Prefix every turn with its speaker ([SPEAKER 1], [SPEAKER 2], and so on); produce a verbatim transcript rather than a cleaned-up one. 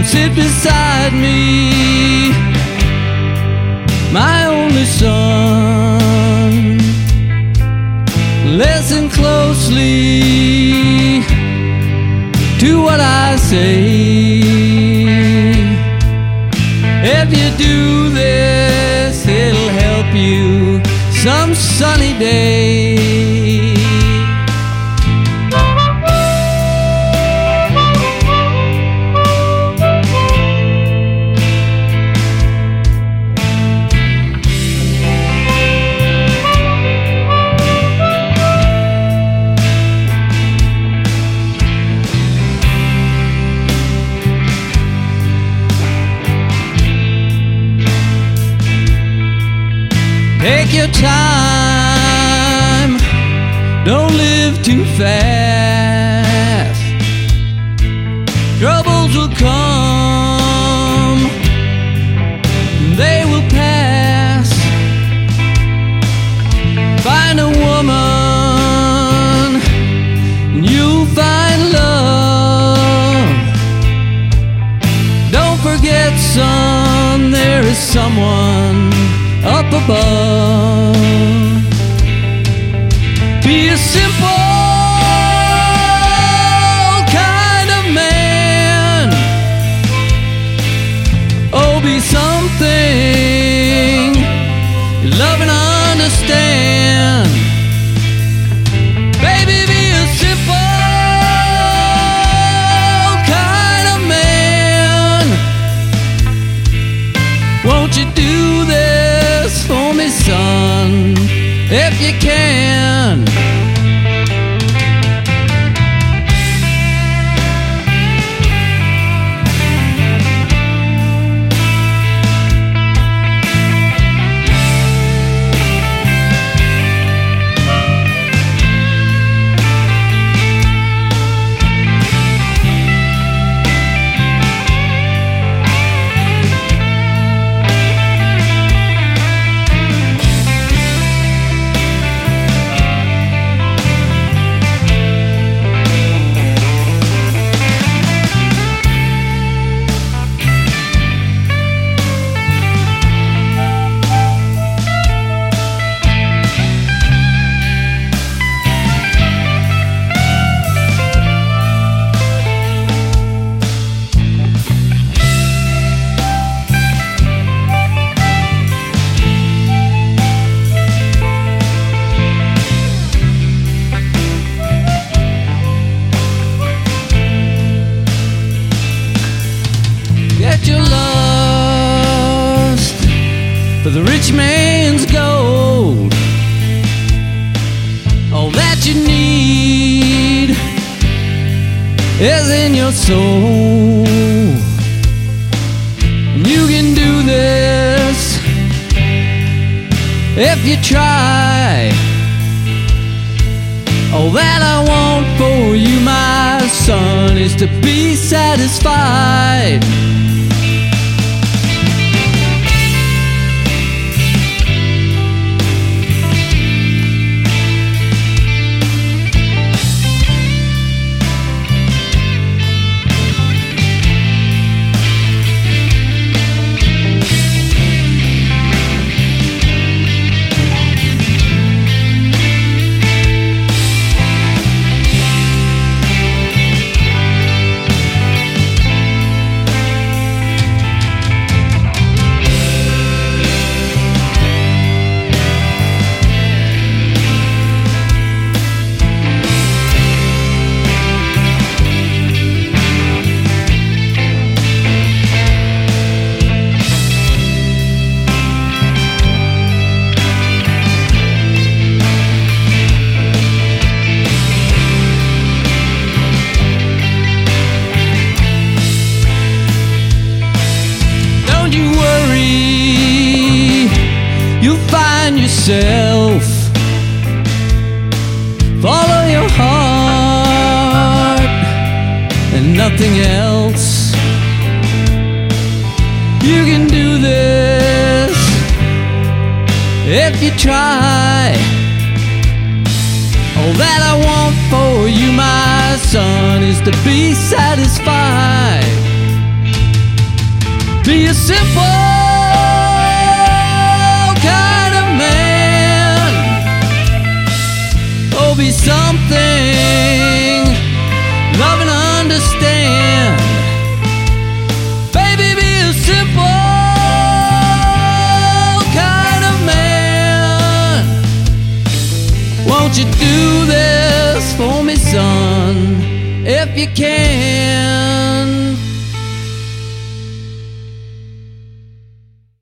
[SPEAKER 1] sit beside me, my only son. Listen closely to what I say. If you do this, it'll help you some sunny day. Take your time, don't live too fast. Troubles will come, they will pass. Find a woman, and you'll find love. Don't forget, son, there is someone up above. Be a simple kind of man. Oh, be something you love and understand. Baby, be a simple kind of man. Won't you do this for me, son, if you can? You're lost for the rich man's gold. All that you need is in your soul. And you can do this if you try. All that I want for you, my son, is to be satisfied. You'll find yourself. Follow your heart and nothing else. You can do this if you try. All that I want for you, my son, is to be satisfied. Be a simple kind of man. Oh, be something, love and understand. Baby, be a simple kind of man. Won't you do this for me, son, if you can?